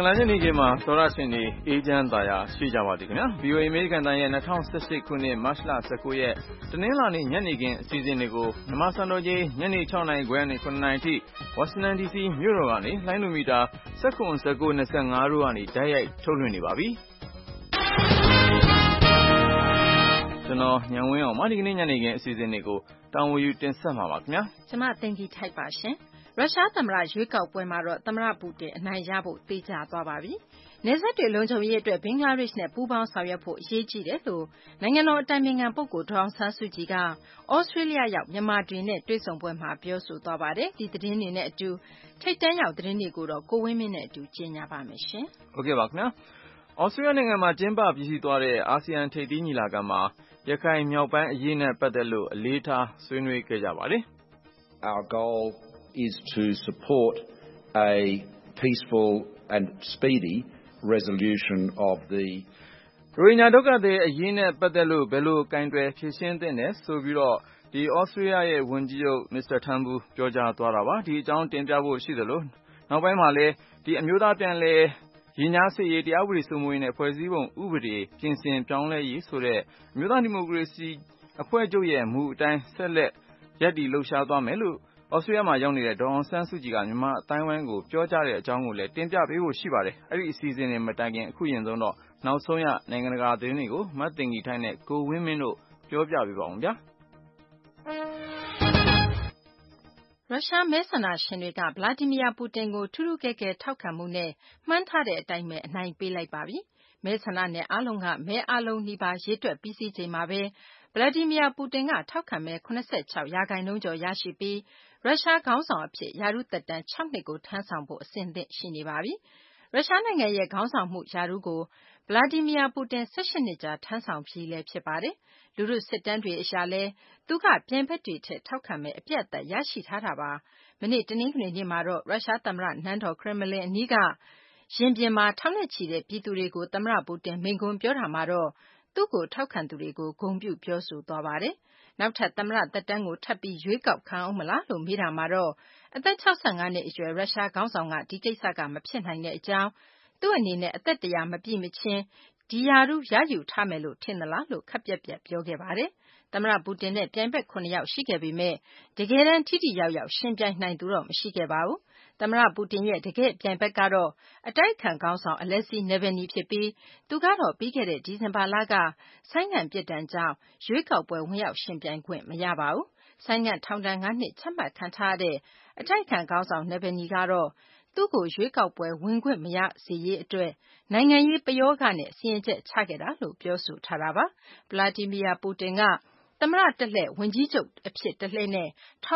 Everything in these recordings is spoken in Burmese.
င်္ဂလာညနေခင်းမှာသောရရှင်တွေအေးချမ်းသာယာရှိကြပါသည်ခင်ဗျာ VOA အမေရိကန်တိုင်းရဲ့2018ခုနှစ်မတ်လ19ရက်တနင်္လာနေ့ညနေခင်းအစီအစဉ်တွေကိုမြန်မာစံတော်ချိန်ညနေ6နာရီခွဲနဲ့9နာရီထိဝါရှင်တန် DC မြို့တော်ကနေလိုင်းလိုမီတာ19 19 25တို့ကနေတိုက်ရိုက်ထုတ်လွှင့်နေပါပြီကျွန်တော်ညံဝင်းအောင်မဒီကနေ့ညနေခင်းအစီအစဉ်တွေကိုတာဝန်ယူတင်ဆက်မှာပါခင်ဗျာကျွန်မတင်ကြီးထိုက်ပါရှင်ရုရှားသမ္မတရွေးကောက်ပွဲမှာတော့သမ္မတပူတင်အနိုင်ရဖို့သေချာသွားပါပြီ။နယ်စပ်တွေလုံခြုံရေးအတွက်ဘင်္ဂလားဒေ့ရှ်နဲ့ပူးပေါင်းဆောင်ရွက်ဖို့အရေးကြီးတယ်လို့နိုင်ငံတော်အတိုင်ပင်ခံပုဂ္ဂိုလ်ဒေါ်အောင်ဆန်းစုကြည်ကဩစတြေးလျရောက်မြန်မာတွေနဲ့တွေ့ဆုံပွဲမှာပြောဆိုသွားပါတယ်။ဒီသတင်းတွေနဲ့အတူထိပ်တန်းရောက်သတင်းတွေကိုတော့ကိုဝင်းမင်းနဲ့အတူကြေညာပါမယ်ရှင်။ဟုတ်ကဲ့ပါခင်ဗျာ။ဩစတြေးလျနိုင်ငံမှာကျင်းပပြီးစီးသွားတဲ့အာဆီယံထိပ်သီးညီလာခံမှာရခိုင်မြောက်ပိုင်းအရေးနဲ့ပတ်သက်လို့အလေးထားဆွေးနွေးခဲ့ကြပါတယ်။ Our goal is to support a peaceful and speedy resolution of the ရိုဟင်ဂျာဒုက္ခသည်အရေးနဲ့ပတ်သက်လို့ဘယ်လိုကင်တွယ်ဖြေရှင်းသင့်တယ်ဆိုပြီးတော့ဒီဩစတြေးလျရဲ့ဝန်ကြီးချုပ်မစ္စတာထမ်ဘူပြောကြားသွားတာပါဒီအကြောင်းတင်ပြဖို့ရှိသလိုနောက်ပိုင်းမှာလည်းဒီအမျိုးသားပြန်လည်ရင်ကြားစစ်ရေးတရားဥပဒေစိုးမိုးရေးနဲ့ဖွဲ့စည်းပုံဥပဒေပြင်ဆင်ပြောင်းလဲရေးဆိုတဲ့အမျိုးသားဒီမိုကရေစီအဖွဲ့ချုပ်ရဲ့မူအတိုင်းဆက်လက်ရပ်တည်လှုပ်ရှားသွားမယ်လို့ဩစတြေးလျမှာရောက်နေတဲ့ဒေါ်အောင်ဆန်းစုကြည်ကမြန်မာအတိုင်းဝိုင်းကိုပြောကြားတဲ့အကြောင်းကိုလည်းတင်ပြပေးဖို့ရှိပါတယ်။အဲ့ဒီအစီအစဉ်တွေမတိုင်ခင်အခုရင်ဆုံးတော့နောက်ဆုံးရနိုင်ငံတကာသတင်းတွေကိုမတ်တင်ကြီးထိုင်းနဲ့ကိုဝင်းမင်းတို့ပြောပြပေးပါအောင်ဗျာ။ရုရှားမဲဆန္ဒရှင်တွေကဗလာဒီမီယာပူတင်ကိုထူးထူးကဲကဲထောက်ခံမှုနဲ့မှန်းထားတဲ့အတိုင်းပဲအနိုင်ပေးလိုက်ပါပြီ။မဲဆန္ဒနယ်အားလုံးကမဲအားလုံးနှိပါရေးတွက်ပြီးစီးချိန်မှာပဲဗလာဒီမီယာပူတင်ကထောက်ခံမဲ86%ကျော်ရရှိပြီးရုရှားခေါင်းဆောင်အဖြစ်ရာထူးသက်တမ်း6နှစ်ကိုထမ်းဆောင်ဖို့အဆင်သင့်ရှိနေပါပြီ။ရုရှားနိုင်ငံရဲ့ခေါင်းဆောင်မှုရာထူးကိုဗလာဒီမီယာပူတင်18နှစ်ကြာထမ်းဆောင်ပြီးလည်းဖြစ်ပါတယ်။လူထုစစ်တမ်းတွေအရလည်းသူကပြိုင်ဘက်တွေထက်ထောက်ခံမဲအပြတ်အသတ်ရရှိထားတာပါ။မနေ့တနင်္ဂနွေနေ့မှာတော့ရုရှားသမ္မတနန်းတော်ခရမလင်အနီးကရင်ပြင်မှာထောင်နဲ့ချီတဲ့ပြည်သူတွေကိုသမ္မတပူတင်မိန့်ခွန်းပြောတာမှာတော့သူ့ကိုထောက်ခံသူတွေကိုဂုဏ်ပြုပြောဆိုသွားပါတယ်။နောက်ထပ်သမ္မတသက်တမ်းကိုထပ်ပြီးရွေးကောက်ခံအောင်မလားလို့မေးတာမှာတော့အသက်65နှစ်အရွယ်ရုရှားခေါင်းဆောင်ကဒီကိစ္စကမဖြစ်နိုင်တဲ့အကြောင်းသူ့အနေနဲ့အသက်100မပြည့်မချင်းဒီရာထူးရယူထားမယ်လို့ထင်သလားလို့ခပ်ပြတ်ပြတ်ပြောခဲ့ပါတယ်။သမ္မတပူတင်နဲ့ပြိုင်ဘက်9ယောက်ရှိခဲ့ပေမဲ့တကယ်တမ်းထိထိရောက်ရောက်ရှင်ပြိုင်နိုင်သူတော့မရှိခဲ့ပါဘူး။သမ္မတပူတင်ရဲ့တကယ့်ပြိုင်ဘက်ကတော့အတိုက်အခံခေါင်းဆောင်အလက်ဆီနေဗယ်နီဖြစ်ပြီးသူကတော့ပြီးခဲ့တဲ့ဒီဇင်ဘာလကဆိုင်းငံ့ပြစ်ဒဏ်ကြောင့်ရွေးကောက်ပွဲဝင်ရောက်ရှင်ပြိုင်ခွင့်မရပါဘူး။ဆိုင်းငံ့ထောင်ဒဏ်9နှစ်ချမှတ်ခံထားရတဲ့အတိုက်အခံခေါင်းဆောင်နေဗယ်နီကတော့သူ့ကိုရွေးကောက်ပွဲဝင်ခွင့်မရစေရေးအတွက်နိုင်ငံရေးပယောဂနဲ့စီရင်ချက်ချခဲ့တာလို့ပြောဆိုထားတာပါ။ဗလာဒီမီယာပူတင်ကသမ္မတတလှည့်ဝန်ကြီးချုပ်အဖြစ်တလှည့်နဲ့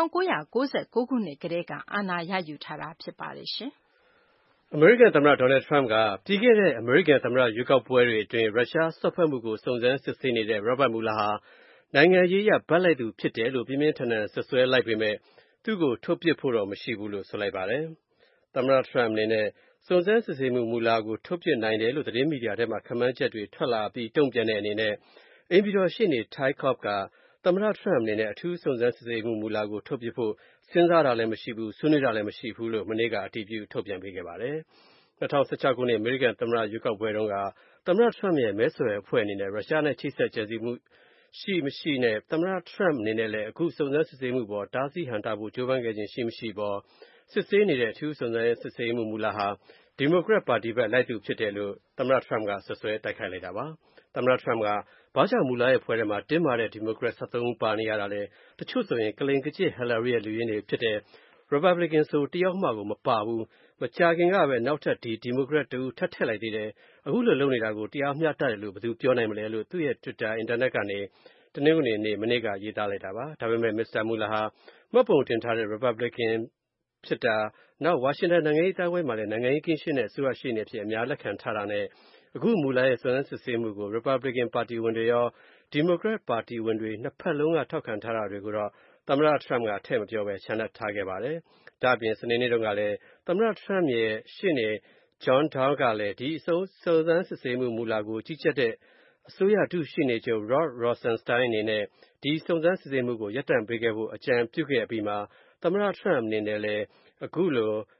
1999ခုနှစ်ကတည်းကအာဏာရယူထားတာဖြစ်ပါတယ်ရှင်။အမေရိကန်သမ္မတဒေါ်နယ်ထရမ့်ကပြီးခဲ့တဲ့အမေရိကန်သမ္မတရွေးကောက်ပွဲတွေအတွင်းရုရှားစွက်ဖက်မှုကိုစုံစမ်းစစ်ဆေးနေတဲ့ Robert Mueller ဟာနိုင်ငံရေးအရဘက်လိုက်သူဖြစ်တယ်လို့ပြင်းပြင်းထန်ထန်စွပ်စွဲလိုက်ပေမဲ့သူ့ကိုထုတ်ပစ်ဖို့တော့မရှိဘူးလို့ဆိုလိုက်ပါတယ်။သမ္မတထရမ့်အနေနဲ့စုံစမ်းစစ်ဆေးမှုမူလာကိုထုတ်ပစ်နိုင်တယ်လို့သတင်းမီဒီယာထဲမှာခန့်မှန်းချက်တွေထွက်လာပြီးတုံ့ပြန်တဲ့အနေနဲ့အိမ်ဖြူတော်ရှေ့နေ Ty Cobb ကသမ္မတထရမ့်အနေနဲ့အထူးစုံစမ်းစစ်ဆေးမှုမူလာကိုထုတ်ပစ်ဖို့စဉ်းစားတာလည်းမရှိဘူးဆွေးနွေးတာလည်းမရှိဘူးလို့မနေ့ကအတည်ပြုထုတ်ပြန်ပေးခဲ့ပါတယ်။2016ခုနှစ်အမေရိကန်သမ္မတရွေးကောက်ပွဲတုန်းကသမ္မတထရမ့်ရဲ့မဲဆွယ်အဖွဲ့အနေနဲ့ရုရှားနဲ့ချိတ်ဆက်ကြံစည်မှုရှိမရှိနဲ့သမ္မတထရမ့်အနေနဲ့လည်းအခုစုံစမ်းစစ်ဆေးမှုပေါ်တားဆီးဟန့်တားဖို့ကြိုးပမ်းခဲ့ခြင်းရှိမရှိပေါ်စစ်ဆေးနေတဲ့အထူးစုံစမ်းစစ်ဆေးမှုမူလာဟာဒီမိုကရက်ပါတီဘက်လိုက်သူဖြစ်တယ်လို့သမ္မတထရမ့်ကဆွဆွဲတိုက်ခိုက်လိုက်တာပါ။သမ္မတထရမ့်ကဘာကြောင့်မူလာရဲ့ဖွဲ့ထဲမှာတင်းမာတဲ့ဒီမိုကရက်73ဦးပါနေရတာလဲတချို့ဆိုရင်ကလိန်ကကျစ်ဟယ်လာရီရဲ့လူရင်းတွေဖြစ်တဲ့ Republican ဆိုတယောက်မှကိုမပါဘူးမကြာခင်ကပဲနောက်ထပ်ဒီမိုကရက်တူထပ်ထည့်လိုက်သေးတယ်အခုလိုလုပ်နေတာကိုတရားမျှတတယ်လို့ဘယ်သူပြောနိုင်မလဲလို့သူ့ရဲ့ Twitter အင်တာနက်ကနေတနင်္ဂနွေနေ့မနေ့ကရေးသားလိုက်တာပါဒါပေမဲ့မစ္စတာမူလာဟာမှတ်ပုံတင်ထားတဲ့ Republican ဖြစ်တာနောက်ဝါရှင်တန်နိုင်ငံရေးအတိုင်းမှာလည်းနိုင်ငံရေးကင်းရှင်းတဲ့အစိုးရရှိနေဖြစ်အများလက်ခံထားတာနဲ့အခုမူလာရဲ့စုံစမ်းစစ်ဆေးမှုကို Republican ပါတီဝင်တွေရော Democrat ပါတီဝင်တွေနှစ်ဖက်လုံးကထောက်ခံထားတာတွေကိုတော့သမ္မတထရမ့်ကထည့်မပြောပဲချန်ထားခဲ့ပါတယ်။ဒါ့အပြင်စနေနေ့တုန်းကလည်းသမ္မတထရမ့်ရဲ့ရှေ့နေ John Down ကလည်းဒီစုံစမ်းစစ်ဆေးမှုမူလာကိုကြီးကြပ်တဲ့အစိုးရဒုရှေ့နေချုပ် Rod Rosenstein အနေနဲ့ဒီစုံစမ်းစစ်ဆေးမှုကိုရပ်တန့်ပေးခဲ့ဖို့အကြံပြုခဲ့အပြီးမှာသမ္မတထရမ့်အနေနဲ့လည်းအခုလို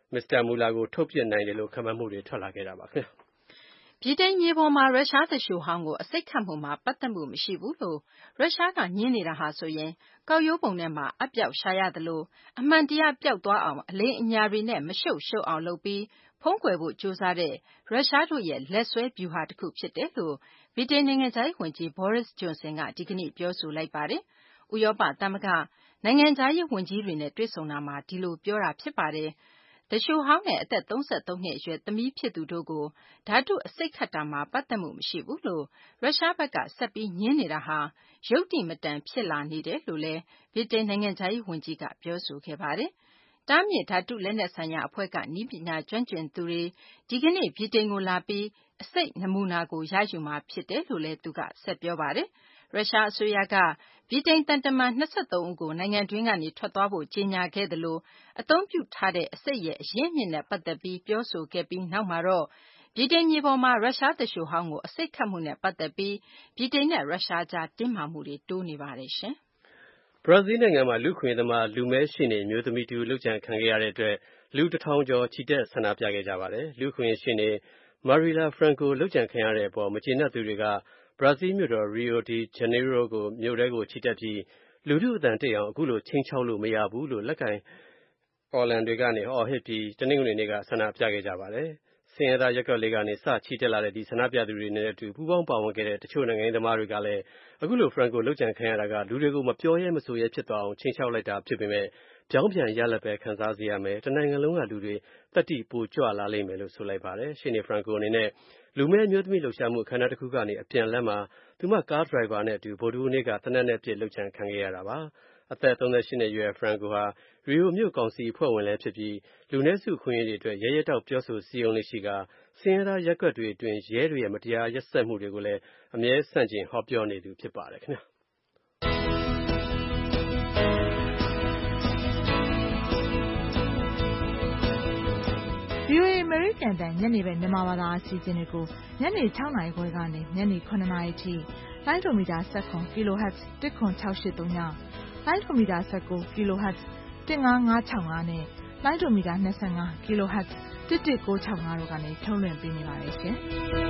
Mr. Mueller ကိုထုတ်ပစ်နိုင်တယ်လို့ခန့်မှန်းမှုတွေထွက်လာခဲ့တာပါခင်ဗျာဗြိတိန်မြေပေါ်မှာရုရှားသူလျှိုဟောင်းကိုအဆိပ်ခတ်မှုမှာပတ်သက်မှုမရှိဘူးလို့ရုရှားကညင်းနေတာဟာဆိုရင်ကောက်ရိုးပုံထဲမှာအပြောက်ရှာရသလိုအမှန်တရားပျောက်သွားအောင်အလင်းအညာတွေနဲ့မရှုပ်အောင်လုပ်ပြီးဖုံးကွယ်ဖို့ကြိုးစားတဲ့ရုရှားတို့ရဲ့လက်ဆွဲဗျူဟာတစ်ခုဖြစ်တယ်လို့ဗြိတိန်နိုင်ငံခြားရေးဝန်ကြီး Boris Johnson ကဒီကနေ့ပြောဆိုလိုက်ပါတယ်။ဥရောပသမဂ္ဂနိုင်ငံခြားရေးဝန်ကြီးတွေနဲ့တွေ့ဆုံတာမှာဒီလိုပြောတာဖြစ်ပါတယ်။သူလျှိုဟောင်းနဲ့အသက်33နှစ်အရွယ်သမီးဖြစ်သူတို့ကိုဓာတုအဆိပ်ခတ်တာမှာပတ်သက်မှုမရှိဘူးလို့ရုရှားဘက်ကဆက်ပြီးညင်းနေတာဟာယုတ်တိမတန်ဖြစ်လာနေတယ်လို့လည်းဗြိတိန်နိုင်ငံခြားရေးဝန်ကြီးကပြောဆိုခဲ့ပါတယ်။တားမြစ်ဓာတုလက်နက်ဆိုင်ရာအဖွဲ့ကနည်းပညာကျွမ်းကျင်သူတွေဒီကနေ့ဗြိတိန်ကိုလာပြီးအဆိပ်နမူနာကိုရယူမှာဖြစ်တယ်လို့လည်းသူကဆက်ပြောပါတယ်။ရုရှားအစိုးရကဗြိတိန်သံတမန်23ဦးကိုနိုင်ငံတွင်းကနေထွက်သွားဖို့ကြေညာခဲ့သလိုအသုံးပြုထားတဲ့အဆိပ်ရဲ့အရင်းအမြစ်နဲ့ပတ်သက်ပြီးပြောဆိုခဲ့ပြီးနောက်မှာတော့ဗြိတိန်မြေပေါ်မှာရုရှားသူလျှိုဟောင်းကိုအဆိပ်ခတ်မှုနဲ့ပတ်သက်ပြီးဗြိတိန်နဲ့ရုရှားကြားတင်းမာမှုတွေတိုးနေပါတယ်ရှင်။ဘရာဇီးနိုင်ငံမှာလူခွင့်သမားလူမဲရှိနေမျိုးသမီးတူလှုပ်ကြံခံခဲ့ရတဲ့အတွက်လူ1000ကျော်ချီတက်ဆန္ဒပြခဲ့ကြပါတယ်။လူခွင့်ရှိနေ Mariela Franco လှုပ်ကြံခံရတဲ့အပေါ်မကျေနပ်သူတွေကဘရာဇီးမြို့တော် Rio de Janeiro မြို့ထဲကိုချီတက်ပြီးလူထုအသံတိတ်အောင်အခုလိုချိန်ချောက်လို့မရဘူးလို့လက်ကင်အော်လန်တွေကနေအော်ဟစ်ပြီးတနင်္ဂနွေနေ့ကဆန္ဒပြခဲ့ကြပါတယ်။ဆင်းရဲသားရပ်ကွက်လေးကနေစချီတက်လာတဲ့ဒီဆန္ဒပြသူတွေနဲ့အတူပူးပေါင်းပါဝင်ခဲ့တဲ့တချို့နိုင်ငံရေးသမားတွေကလည်းအခုလို Franco လှုပ်ကြံခံရတာကလူတွေကိုမပြောရဲမဆိုရဲဖြစ်သွားအောင်ချိန်ချောက်လိုက်တာဖြစ်ပေမဲ့ပြောင်းပြန်ရလက်ပဲခံစားစေရမယ်တနိုင်ငံလုံးကလူတွေတတိပိုကြွလာလိမ့်မယ်လို့ဆိုလိုက်ပါတယ်။ရှေ့နေ Franco အနေနဲ့လူမဲမျိုးသမီးလှုပ်ရှားမှုအခမ်းအနားတစ်ခုကနေအပြန်လမ်းမှာသူမကားဒရိုင်ဘာနဲ့အတူဗုဒ္ဓဟူးနေ့ကသေနတ်နဲ့ပစ်လှုပ်ကြံခံခဲ့ရတာပါ။အသက်38နှစ်အရွယ် Franco ဟာရီယိုမြို့ကောင်စီအဖွဲ့ဝင်လည်းဖြစ်ပြီးလူနည်းစုခွင့်ရေးတွေအတွက်ရဲရဲတောက်ပြောဆိုစည်းရုံးလေးရှိကဆင်းရဲသားရပ်ကွက်တွေအတွင်းရဲတွေရဲ့မတရားရက်စက်မှုတွေကိုလည်းအမြဲဆန့်ကျင်ဟောပြောနေသူဖြစ်ပါတယ်ခင်ဗျာ။ VOA အမေရိကန်အသံညနေပိုင်းမြန်မာဘာသာအစီအစဉ်တွေကိုညနေ6နာရီခွဲကနေညနေ9နာရီထိလိုင်းဒိုမီတာ19 kHz 10683ညလိုင်းဒိုမီတာ19 kHz 15565နဲ့လိုင်းဒိုမီတာ25 kHz 11965တို့ကနေထုတ်လွှင့်ပေးနေပါတယ်ရှင်။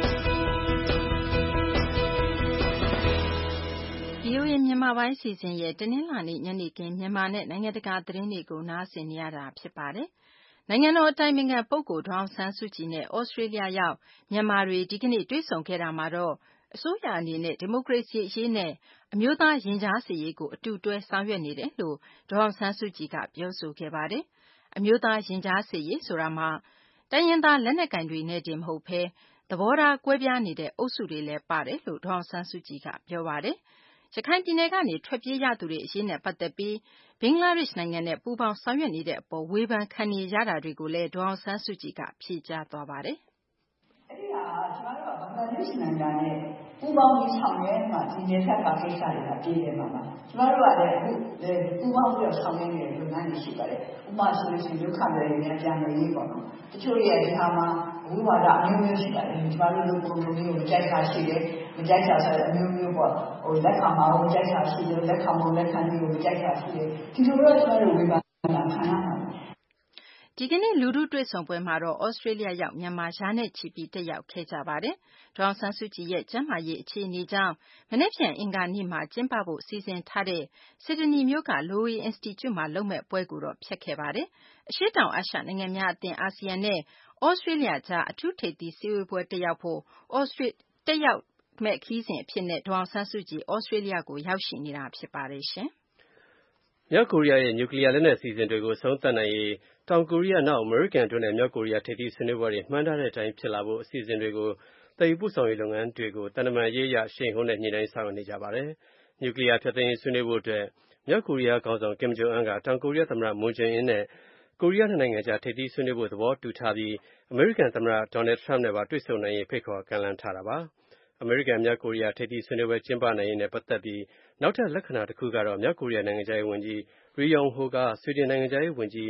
VOA မြန်မာပိုင်းစီစဉ်ရဲ့တနင်္လာနေ့ညနေခင်းမြန်မာနဲ့နိုင်ငံတကာသတင်းတွေကိုနားဆင်နေရတာဖြစ်ပါတယ်။နိုင်ငံတော်အတိုင်ပင်ခံပုဂ္ဂိုလ်ဒေါ်အောင်ဆန်းစုကြည်နဲ့ဩစတြေးလျရောက်မြန်မာတွေဒီကနေ့တွေ့ဆုံခဲ့တာမှာတော့အစိုးရအနေနဲ့ဒီမိုကရေစီအရေးနဲ့အမျိုးသားရင်ကြားစေ့ရေးကိုအတူတွဲဆောင်ရွက်နေတယ်လို့ဒေါ်အောင်ဆန်းစုကြည်ကပြောဆိုခဲ့ပါတယ်။အမျိုးသားရင်ကြားစေ့ရေးဆိုတာမှာတိုင်းရင်းသားလက်နက်ကိုင်တွေနဲ့တင်မဟုတ်ဘဲသဘောထားကွဲပြားနေတဲ့အုပ်စုတွေလည်းပါတယ်လို့ဒေါ်အောင်ဆန်းစုကြည်ကပြောပါတယ်။ရခိုင်ပြည်နယ်ကနေထွက်ပြေးရသူတွေအရေးနဲ့ပတ်သက်ပြီးဘင်္ဂလားဒေ့ရှ်နိုင်ငံနဲ့ပူးပေါင်းဆောင်ရွက်နေတဲ့အပေါ်ဝေဖန်ခံနေရတာတွေကိုလည်းဒေါ်အောင်ဆန်းစုကြည်ကဖြေကြားသွားပါတယ်။အဲ့ဒီဟာကျွန်တော်တို့ကဘင်္ဂလားဒေ့ရှ်နိုင်ငံနဲ့ပူးပေါင်းပြီးဆောင်ရွက်မှဒီနယ်စပ်ကကိစ္စတွေကပြည်တယ်မှာပါ။ကျွန်တော်တို့ကလည်းအခုပူးပေါင်းပြီးဆောင်ရွက်နေတဲ့လုပ်ငန်းတွေရှိပါတယ်။ဥပမာဆိုလို့ရှိရင်ဒုက္ခတွေနဲ့ပြန်လည်ရေးပေါ့နော်။တချို့ရဲ့ဒီဟာမှာဝိဝါဒအမျိုးမျိုးရှိပါတယ်။ကျွန်တော်တို့လူပုံမျိုးကိုကြိုက်တာရှိတယ်။မကြိုက်တာဆိုတဲ့အမျိုးမျိုးပေါ့။လက်ခံမှာကိုကြိုက်တာရှိတယ်လက်ခံမှုလက်ခံမှုကိုကြိုက်တာရှိတယ်။ဒီလိုတော့ကျွန်တော်တို့ဝေဖန်တာခံရမှာဒီကနေ့လူထုတွေ့ဆုံပွဲမှာတော့ဩစတြေးလျရောက်မြန်မာရာနဲ့ချီပြီးတက်ရောက်ခဲ့ကြပါတယ်။ဒေါ်အောင်ဆန်းစုကြည်ရဲ့ကျန်းမာရေးအခြေအနေကြောင့်မနေ့ဖြန်အင်္ဂါနေ့မှာကျင်းပဖို့စီစဉ်ထားတဲ့စစ်ဒနီမြို့က Lowy Institute မှာလုပ်မဲ့ပွဲကိုတော့ဖျက်ခဲ့ပါတယ်။အရှေ့တောင်အာရှနိုင်ငံများအသင်းအာဆီယံနဲ့ဩစတြေးလျကြားအထူးထိပ်သီးစည်းဝေးပွဲတက်ရောက်ဖို့တက်ရောက်မဲ့ခရီးစဉ်အဖြစ်နဲ့ဒေါ်အောင်ဆန်းစုကြည်ဩစတြေးလျကိုရောက်ရှိနေတာဖြစ်ပါတယ်ရှင်။မြောက်ကိုရီးယားရဲ့နျူကလီးယားလက်နက်အစီအစဉ်တွေကိုအဆုံးသတ်နိုင်ရေးတောင်ကိုရီးယားနောက်အမေရိကန်တို့နဲ့မြောက်ကိုရီးယားထိပ်သီးဆွေးနွေးပွဲတွေမှန်းထားတဲ့အတိုင်းဖြစ်လာဖို့အစီအစဉ်တွေကိုသယ်ယူပို့ဆောင်ရေးလုပ်ငန်းတွေကိုတန်တမာရေးရရှိန်ဟုန်နဲ့ညှိနှိုင်းဆောင်ရွက်နေကြပါတယ်။နျူကလီးယားဖျက်သိမ်းရေးဆွေးနွေးဖို့အတွက်မြောက်ကိုရီးယားခေါင်းဆောင်ကင်ဂျုံအန်းကတောင်ကိုရီးယားသမ္မတမွန်ဂျေအင်းနဲ့ကိုရီးယားနိုင်ငံကြားထိပ်သီးဆွေးနွေးဖို့သဘောတူထားပြီးအမေရိကန်သမ္မတဒေါ်နယ်ထရမ့်နဲ့ပါတွေ့ဆုံနိုင်ရေးဖိတ်ခေါ်ကမ်းလှမ်းထားတာပါ။အမေရိကန်မြောက်ကိုရီးယားထိပ်သီးဆွေးနွေးပွဲကျင်းပနိုင်ရေးနဲ့ပတ်သက်ပြီးနောက်ထပ်လက္ခဏာတစ်ခုကတော့မြောက်ကိုရီးယားနိုင်ငံခြားရေးဝန်ကြီးRi Yong Ho ကဆွီဒင်နိုင်ငံခြားရေးဝန်ကြီး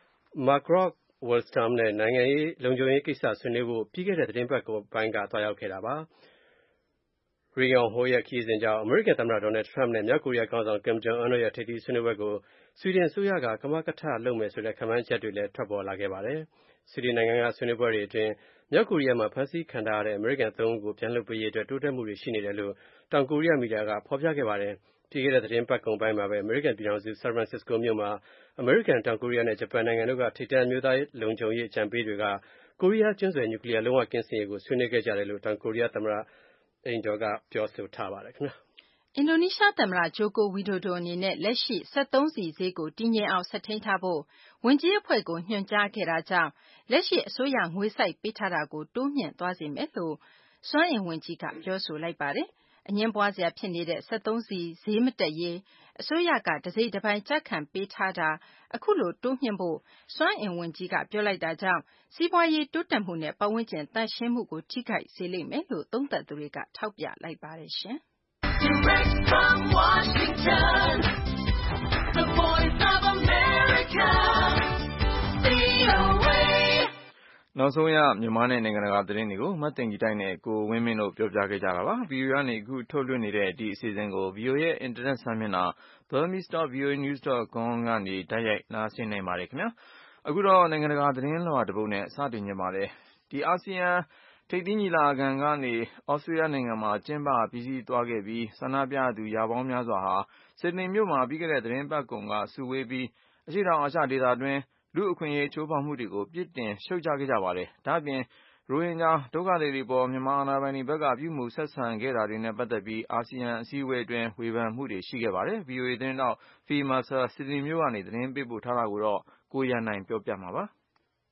Margot Wallström နဲ့နိုင်ငံရေးလုံခြုံရေးကိစ္စဆွေးနွေးဖို့ပြီးခဲ့တဲ့သတင်းပတ်ပိုင်းကသွားရောက်ခဲ့တာပါ။ Ri Yong Ho ရဲ့ခရီးစဉ်ကြောင့်အမေရိကန်သမ္မတဒေါ်နယ်ထရမ့်နဲ့မြောက်ကိုရီးယားခေါင်းဆောင်ကင်ဂျုံအန်းတို့ရဲ့ထိပ်သီးဆွေးနွေးပွဲကိုဆွီဒင်အစိုးရကကမကထလုပ်မယ်ဆိုတဲ့ခန့်မှန်းချက်တွေလည်းထွက်ပေါ်လာခဲ့ပါတယ်။ဆွီဒင်နိုင်ငံကဆွေးနွေးပွဲတွေအတွင်းမြောက်ကိုရီးယားမှာဖမ်းဆီးခံထားရတဲ့အမေရိကန်3ဦးကိုပြန်လွှတ်ပေးရေးအတွက်တိုးတက်မှုတွေရှိနေတယ်လို့တောင်ကိုရီးယားမီဒီယာကဖော်ပြခဲ့ပါတယ်။ပြီးခဲ့တဲ့သတင်းပတ်ကုန်ပိုင်းမှာပဲအမေရိကန်ပြည်ထောင်စုဆန်ဖရန်စစ္စကိုမြို့မှာအမေရိကန်တောင်ကိုရီးယားနဲ့ဂျပန်နိုင်ငံတို့ကထိပ်တန်းအမျိုးသားလုံခြုံရေးအကြံပေးတွေကကိုရီးယားကျွန်းဆွယ်နျူကလ িয়ার လုံးဝကင်းစင်ရေးကိုဆွေးနွေးခဲ့ကြတယ်လို့တောင်ကိုရီးယားသမ္မတအိမ်တော်ကပြောဆိုထားပါတယ်ခင်ဗျာအင်ဒိုနီးရှားသမ္မတဂျိုကိုဝီဒိုဒိုအနေနဲ့လက်ရှိစက်သုံးဆီဈေးကိုတည်ငြိမ်အောင်ဆက်ထိန်းထားဖို့ဝန်ကြီးအဖွဲ့ကိုညွှန်ကြားခဲ့တာကြောင့်လက်ရှိအစိုးရငွေစိုက်ပေးထားတာကိုတိုးမြှင့်သွားစေမယ်လို့စွမ်းအင်ဝန်ကြီးကပြောဆိုလိုက်ပါတယ်။အငြင်းပွားစရာဖြစ်နေတဲ့စက်သုံးဆီဈေးမတက်ရေးအစိုးရကတစိမ့်တစ်ပိုင်းကြပ်ခံပေးထားတာအခုလိုတိုးမြှင့်ဖို့စွမ်းအင်ဝန်ကြီးကပြောလိုက်တာကြောင့်စီးပွားရေးတိုးတက်မှုနဲ့ပတ်ဝန်းကျင်သန့်ရှင်းမှုကိုထိခိုက်စေလိမ့်မယ်လို့သုံးသပ်သူတွေကထောက်ပြလိုက်ပါတယ်ရှင် Direct from Washington, the voice of America, VOA. နောက်ဆုံးရမြန်မာနဲ့နိုင်ငံတကာသတင်းတွေကိုမတ်တင်ကြီးတိုင်းနဲ့ကိုဝင်းမင်းတို့ပြောပြခဲ့ကြတာပါ။ VOA ကနေအခုထုတ်လွှင့်နေတဲ့ဒီအစီအစဉ်ကို VOA ရဲ့အင်တာနက်စာမျက်နှာ burmese.voanews.com ကနေတိုက်ရိုက်နားဆင်နိုင်ပါတယ်ခင်ဗျာ။အခုတော့နိုင်ငံတကာသတင်းလွှာတစ်ပုဒ်နဲ့စတင်နေပါတယ်။ဒီအာဆီယံထိပ်သီးညီလာခံကနေဩစတြေးလျနိုင်ငံမှာကျင်းပပြီးစီးသွားခဲ့ပြီးဆန္ဒပြသူရာပေါင်းများစွာဟာဆစ်ဒနီမြို့မှာပြီးခဲ့တဲ့သတင်းပတ်ကုန်ကစုဝေးပြီးအရှေ့တောင်အာရှဒေသတွင်းလူ့အခွင့်အရေးချိုးဖောက်မှုတွေကိုပြစ်တင်ရှုတ်ချခဲ့ကြပါတယ်။ဒါ့အပြင်ရိုဟင်ဂျာဒုက္ခသည်တွေပေါ်မြန်မာအာဏာပိုင်တွေဘက်ကပြုမှုဆက်ဆံခဲ့တာတွေနဲ့ပတ်သက်ပြီးအာဆီယံအစည်းအဝေးအတွင်းဝေဖန်မှုတွေရှိခဲ့ပါတယ်။ VOA သတင်းတောက် Phil Mercer ဆစ်ဒနီမြို့ကနေသတင်းပေးပို့ထားတာကိုတော့ကိုရန်နိုင်ပြောပြမှာပါ။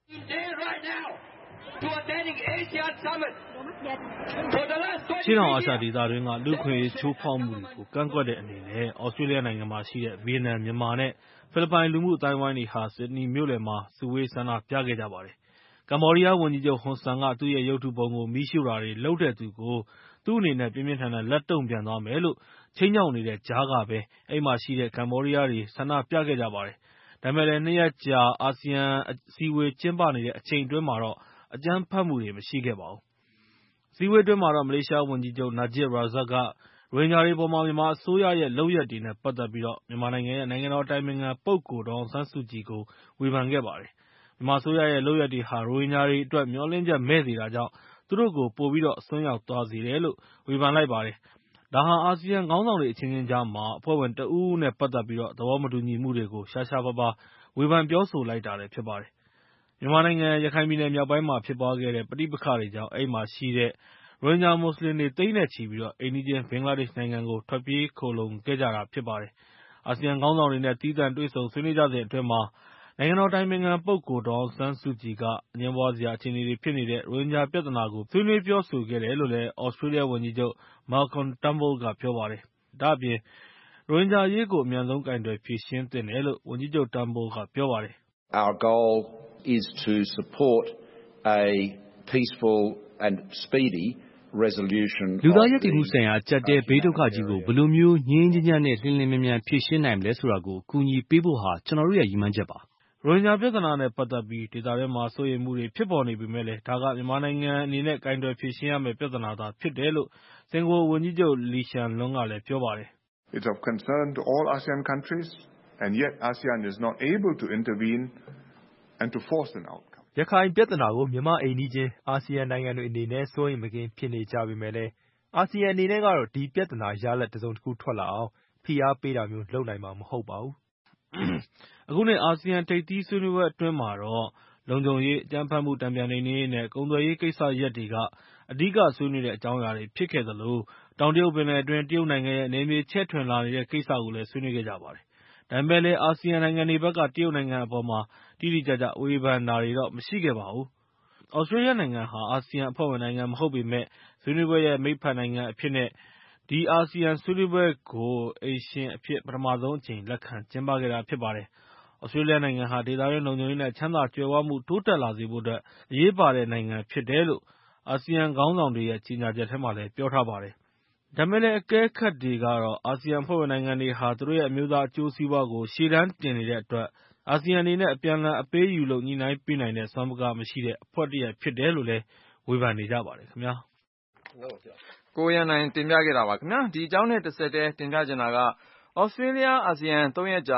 ရှေ့တောင်အာရှဒေသတွင်းကလူ့အခွင့်အရေးချိုးဖောက်မှုတွေကိုကန့်ကွက်တဲ့အနေနဲ့သြစတြေးလျနိုင်ငံမှာရှိတဲ့ဗီယက်နမ်မြန်မာနဲ့ဖိလစ်ပိုင်လူမှုအသိုင်းအဝိုင်းတွေဟာဆစ်ဒနီမြို့လယ်မှာစုဝေးဆန္ဒပြခဲ့ကြပါတယ်။ကမ္ဘောဒီးယားဝန်ကြီးချုပ်ဟွန်ဆန်ကသူ့ရဲ့ရုပ်တုပုံကိုမီးရှို့တာတွေလုပ်တဲ့သူကိုသူ့အနေနဲ့ပြင်းပြင်းထန်ထန်လက်တုံ့ပြန်သွားမယ်လို့ခြိမ်းခြောက်နေတဲ့ကြားကပဲအဲ့မှာရှိတဲ့ကမ္ဘောဒီးယားတွေဆန္ဒပြခဲ့ကြပါတယ်။ဒါပေမဲ့လည်း2 ရက်ကြာအာဆီယံအစည်းအဝေးကျင်းပနေတဲ့အချိန်အတွင်းမှာတော့အကြမ်းဖက်မှုတွေမရှိခဲ့ပါဘူး။အစည်းအဝေးအတွင်းမှာတော့မလေးရှားဝန်ကြီးချုပ်နာဂျစ်ရာဇတ်ကရိုဟင်ဂျာတွေပေါ်မှာမြန်မာအစိုးရရဲ့လုပ်ရပ်တွေနဲ့ပတ်သက်ပြီးမြန်မာနိုင်ငံရဲ့နိုင်ငံတော်အတိုင်ပင်ခံပုဂ္ဂိုလ်ဒေါ်အောင်ဆန်းစုကြည်ကိုဝေဖန်ခဲ့ပါတယ်။မြန်မာအစိုးရရဲ့လုပ်ရပ်တွေဟာရိုဟင်ဂျာတွေအတွက်မျှော်လင့်ချက်မဲ့စေတာကြောင့်သူတို့ကိုပိုပြီးအစွန်းရောက်သွားစေတယ်လို့ဝေဖန်လိုက်ပါတယ်။ဒါဟာအာဆီယံခေါင်းဆောင်တွေအချင်းချင်းကြားမှာအဖွဲ့ဝင်တဦးဦးနဲ့ပတ်သက်ပြီးသဘောမတူညီမှုတွေကိုရှားရှားပါးပါးဝေဖန်ပြောဆိုလိုက်တာလည်းဖြစ်ပါတယ်။မြန်မာနိုင်ငံရခိုင်ပြည်နယ်မြောက်ပိုင်းမှာဖြစ်ပွားခဲ့တဲ့ပဋိပက္ခတွေကြောင့်အဲ့မှာရှိတဲ့ရိုဟင်ဂျာမွတ်စလင်တွေသိန်းနဲ့ချီပြီးအိမ်နီးချင်းဘင်္ဂလားဒေ့ရှ်နိုင်ငံကိုထွက်ပြေးခိုလှုံခဲ့ကြတာဖြစ်ပါတယ်။အာဆီယံခေါင်းဆောင်တွေနဲ့သီးသန့်တွေ့ဆုံဆွေးနွေးကြစဉ်အတွင်းမှာနိုင်ငံတော်အတိုင်ပင်ခံပုဂ္ဂိုလ်ဒေါ်အောင်ဆန်းစုကြည်ကအငြင်းပွားစရာအခြေအနေတွေဖြစ်နေတဲ့ရိုဟင်ဂျာပြဿနာကိုဆွေးနွေးပြောဆိုခဲ့တယ်လို့လည်းသြစတြေးလျဝန်ကြီးချုပ် Malcolm Turnbull ကပြောပါတယ်။ဒါ့အပြင်ရိုဟင်ဂျာအရေးကိုအမြန်ဆုံးကိုင်တွယ်ဖြေရှင်းသင့်တယ်လို့ဝန်ကြီးချုပ် Turnbull ကပြောပါတယ်။ Our goal is to support a peaceful and speedy resolution လူသားရပ်တည်မှုဆိုင်ရာအကျပ်တဲဘေးဒုက္ခကြီးကိုဘယ်လိုမျိုးငြိမ်းငြိမ်းချမ်းချမ်းနဲ့လျှင်လျှင်မြန်မြန်ဖြေရှင်းနိုင်မလဲဆိုတာကိုအကူအညီပေးဖို့ဟာကျွန်တော်တို့ရဲ့ရည်မှန်းချက်ပါ။ရိုဟင်ဂျာပြဿနာနဲ့ပတ်သက်ပြီးဒေသတွင်းမှာစိုးရိမ်မှုတွေဖြစ်ပေါ်နေပေမဲ့လည်းဒါကမြန်မာနိုင်ငံအနေနဲ့ကိုင်တွယ်ဖြေရှင်းရမယ့်ပြဿနာသာဖြစ်တယ်လို့စင်ကာပူဝန်ကြီးချုပ်လီရှန်လွန်းကလည်းပြောပါတယ်။ It's of concern to all ASEAN countries and yet ASEAN is not able to intervene and to force an outcome. ရခိုင်ပြဿနာကိုမြန်မာအိမ်နီးချင်းအာဆီယံနိုင်ငံတွေအနေနဲ့စိုးရိမ်မကင်းဖြစ်နေကြပေမဲ့လည်းအာဆီယံအနေနဲ့ကတော့ဒီပြဿနာရလဒ်တစုံတစ်ခုထွက်လာအောင်ဖိအားပေးတာမျိုးလုပ်နိုင်မှာမဟုတ်ပါဘူး။အခုနှစ်အာဆီယံထိပ်သီးဆွေးနွေးပွဲအတွင်းမှာတော့လုံခြုံရေးအကြမ်းဖက်မှုတန်ပြန်နှိမ်နင်းရေးနဲ့ကုန်သွယ်ရေးကိစ္စရပ်တွေကအဓိကဆွေးနွေးတဲ့အကြောင်းအရာတွေဖြစ်ခဲ့သလိုတောင်တရုတ်ပင်လယ်အတွင်းတရုတ်နိုင်ငံရဲ့နယ်မြေချဲ့ထွင်လာနေတဲ့ကိစ္စကိုလည်းဆွေးနွေးခဲ့ကြပါတယ်။ဒါပေမဲ့လည်းအာဆီယံနိုင်ငံတွေဘက်ကတရုတ်နိုင်ငံအပေါ်မှာတိတိကျကျဝေဖန်တာတွေတော့မရှိခဲ့ပါဘူး။သြစတြေးလျနိုင်ငံဟာအာဆီယံအဖွဲ့ဝင်နိုင်ငံမဟုတ်ပေမဲ့ဆွေးနွေးပွဲရဲ့မိတ်ဖက်နိုင်ငံအဖြစ်နဲ့ဒီအာဆီယံဆွေးနွေးပွဲကိုအိမ်ရှင်အဖြစ်ပထမဆုံးအကြိမ်လက်ခံကျင်းပခဲ့တာဖြစ်ပါတယ်။သြစတြေးလျနိုင်ငံဟာဒေသတွင်းလုံခြုံရေးနဲ့ချမ်းသာကြွယ်ဝမှုတိုးတက်လာစေဖို့အတွက်အရေးပါတဲ့နိုင်ငံဖြစ်တယ်လို့အာဆီယံခေါင်းဆောင်တွေရဲ့ကြေညာချက်ထဲမှာလည်းပြောထားပါတယ်။ဒါပေမဲ့လည်းအကဲခတ်တွေကတော့အာဆီယံအဖွဲ့ဝင်နိုင်ငံတွေဟာသူတို့ရဲ့အမျိုးသားအကျိုးစီးပွားကိုရှေ့တန်းတင်နေတဲ့အတွက်အာဆီယံအနေနဲ့အပြန်အလှန်အပေးအယူလုပ်ညှိနှိုင်းပေးနိုင်တဲ့စွမ်းပကားမရှိတဲ့အဖွဲ့တရပ်ဖြစ်တယ်လို့လည်းဝေဖန်နေကြပါတယ်ခင်ဗျာ။ကိုရန်နိုင်တင်ပြခဲ့တာပါခင်ဗျာ။ဒီအကြောင်းနဲ့တစ်ဆက်တည်းတင်ပြချင်တာကဩစတြေးလျအာဆီယံ3 ရက်ကြာ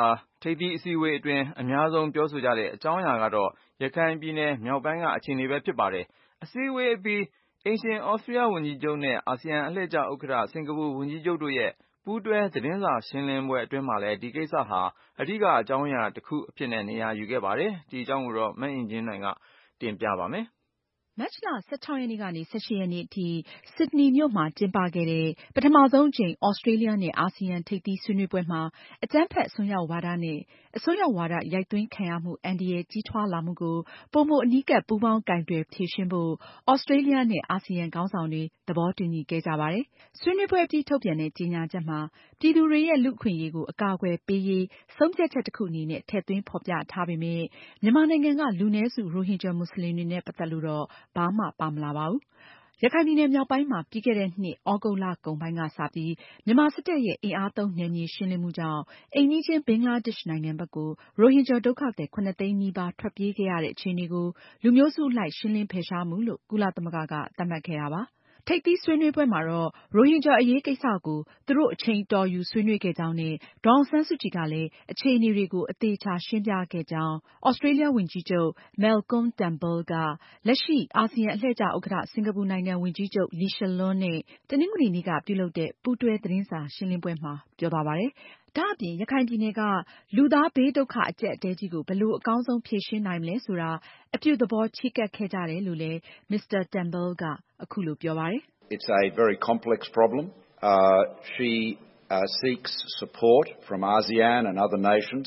ထိပ်သီးအစည်းအဝေးအတွင်းအများဆုံးပြောဆိုကြတဲ့အကြောင်းအရာကတော့ရခိုင်ပြည်နယ်မြောက်ပိုင်းကအခြေအနေပဲဖြစ်ပါတယ်။အစည်းအဝေးအပြီးအိမ်ရှင်ဩစတြေးလျဝန်ကြီးချုပ်နဲ့အာဆီယံအလှည့်ကျဥက္ကဋ္ဌစင်ကာပူဝန်ကြီးချုပ်တို့ရဲ့ပူးတွဲသတင်းစာရှင်းလင်းပွဲအတွင်းမှာလည်းဒီကိစ္စဟာအဓိကအကြောင်းအရာတစ်ခုအဖြစ်နဲ့နေရာယူခဲ့ပါတယ်။ဒီအကြောင်းကိုတော့မအင်ကြင်းနိုင်ကတင်ပြပါမယ်။မတ်လ 16 ရက်နေ့ကနေ 18 ရက်နေ့အထိ ဆစ်ဒနီမြို့မှာကျင်းပခဲ့တဲ့ပထမဆုံးအကြိမ်သြစတြေးလျနဲ့အာဆီယံထိပ်သီးဆွေးနွေးပွဲမှာအကြမ်းဖက်အစွန်းရောက်ဝါဒနဲ့အစွန်းရောက်ဝါဒရိုက်သွင်းခံရမှုအန္တရာယ်ကြီးထွားလာမှုကိုပိုမိုအနီးကပ်ပူးပေါင်းကိုင်တွယ်ဖြေရှင်းဖို့သြစတြေးလျနဲ့အာဆီယံခေါင်းဆောင်တွေသဘောတူညီခဲ့ကြပါတယ်။ ဆွေးနွေးပွဲအပြီးထုတ်ပြန်တဲ့ကြေညာချက်မှာပြည်သူတွေရဲ့လူ့အခွင့်အရေးကိုအကာအကွယ်ပေးရေးဆုံးဖြတ်ချက်တစ်ခုအနေနဲ့ထည့်သွင်းဖော်ပြထားပေမယ့်မြန်မာနိုင်ငံကလူနည်းစုရိုဟင်ဂျာမွတ်စလင်တွေနဲ့ပတ်သက်လို့တော့ဘာမှပါမလာပါဘူး။ ရခိုင်ပြည်နယ်မြောက်ပိုင်းမှာပြီးခဲ့တဲ့နှစ်သြဂုတ်လကုန်ပိုင်းကစပြီးမြန်မာစစ်တပ်ရဲ့အင်အားသုံးနယ်မြေရှင်းလင်းမှုကြောင့်အိမ်နီးချင်းဘင်္ဂလားဒေ့ရှ်နိုင်ငံဘက်ကိုရိုဟင်ဂျာဒုက္ခသည် 7 သိန်းနီးပါးထွက်ပြေးခဲ့ရတဲ့အခြေအနေကိုလူမျိုးစုအလိုက်ရှင်းလင်းဖယ်ရှားမှုလို့ကုလသမဂ္ဂကသတ်မှတ်ခဲ့တာပါ။ ထိပ်သီးဆွေးနွေးပွဲမှာတော့ရိုဟင်ဂျာအရေးကိစ္စကိုသူတို့အချိန်အတော်ယူဆွေးနွေးခဲ့ကြောင်းနဲ့ဒေါ်အောင်ဆန်းစုကြည်ကလည်းအခြေအနေတွေကိုအသေအချာရှင်းပြခဲ့ကြောင်းသြစတြေးလျဝန်ကြီးချုပ် Malcolm Turnbull ကလက်ရှိအာဆီယံအလှည့်ကျဥက္ကဋ္ဌစင်ကာပူနိုင်ငံဝန်ကြီးချုပ် Lee Hsien Loong နဲ့တနင်္ဂနွေနေ့ကပြုလုပ်တဲ့ပူးတွဲသတင်းစာရှင်းလင်းပွဲမှာပြောသွားပါတယ်။ ဒါအပြင်ရခိုင်ပြည်နယ်ကလူသားဘေးဒုက္ခအကျပ်အတည်းကြီးကိုဘယ်လိုအကောင်းဆုံးဖြေရှင်းနိုင်မလဲဆိုတာအပြုသဘောချဉ်းကပ်ခဲ့ကြတယ်လို့လည်း Mr. Turnbull ကအခုလိုပြောပါတယ်။ It's a very complex problem. She seeks support from ASEAN and other nations